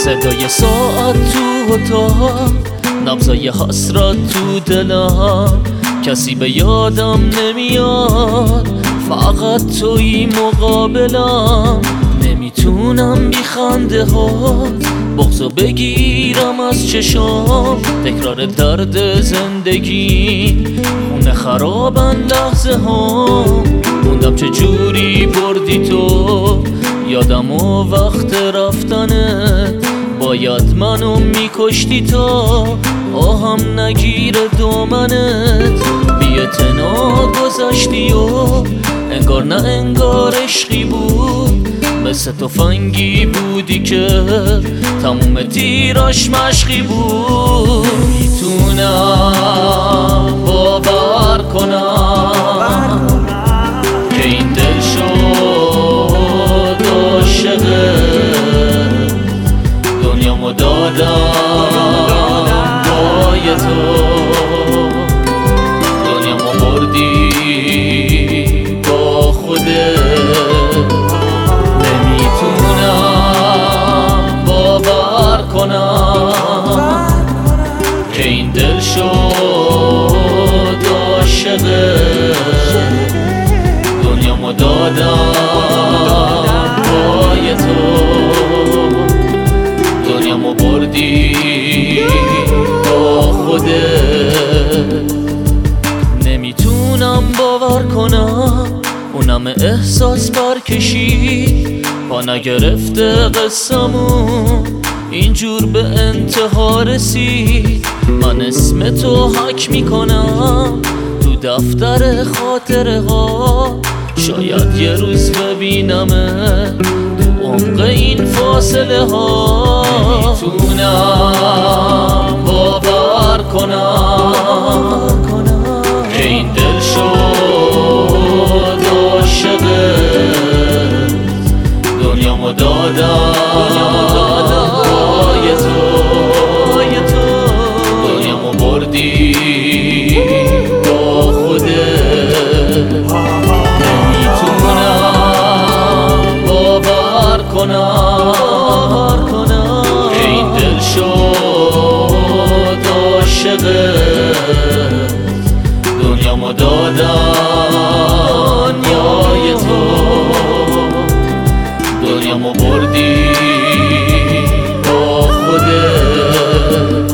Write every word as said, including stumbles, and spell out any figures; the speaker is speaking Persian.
صدای ساعت تو اتاق، نبضای حسرت تو دلم، کسی به یادم نمیاد، فقط توی مقابلم. نمیتونم بی خنده هات بغضو بگیرم از چشام، تکرار درد زندگی خونه خرابن لحظه ها. موندم چه جوری بردی تو یادم و وقت رفتنت، باید منو میکشتی تا آهم نگیره دامنت. بی اعتنا گذشتی و انگار نه انگار عشقی بود، مثل تفنگی بودی که تموم تیراش مشقی بود. میتونم باور کنم که این دل شد عاشقت، دنیامو دادم پای تو، دنیامو بردی با خودت. نمیتونم باور کنم که این دل شد عاشقت، دنیامو دادم پای تو، دنیامو بردی با خودت. نمیتونم باور کنم اونم احساس برکشید، پا نگرفته قصمون اینجور به انتها رسید. من اسم تو حک میکنم تو دفتر خاطره ها، شاید یه روز ببینمه تو عمق این فاصله ها. نمیتونم باور کنم که این دل شد عاشقت، دنیامو دادم پای تو، دنیامو بردی با خودت. نمیتونم باور کنم که این دل شد عاشقت، دنیامو دادم پای تو، دنیامو بردی با خودت.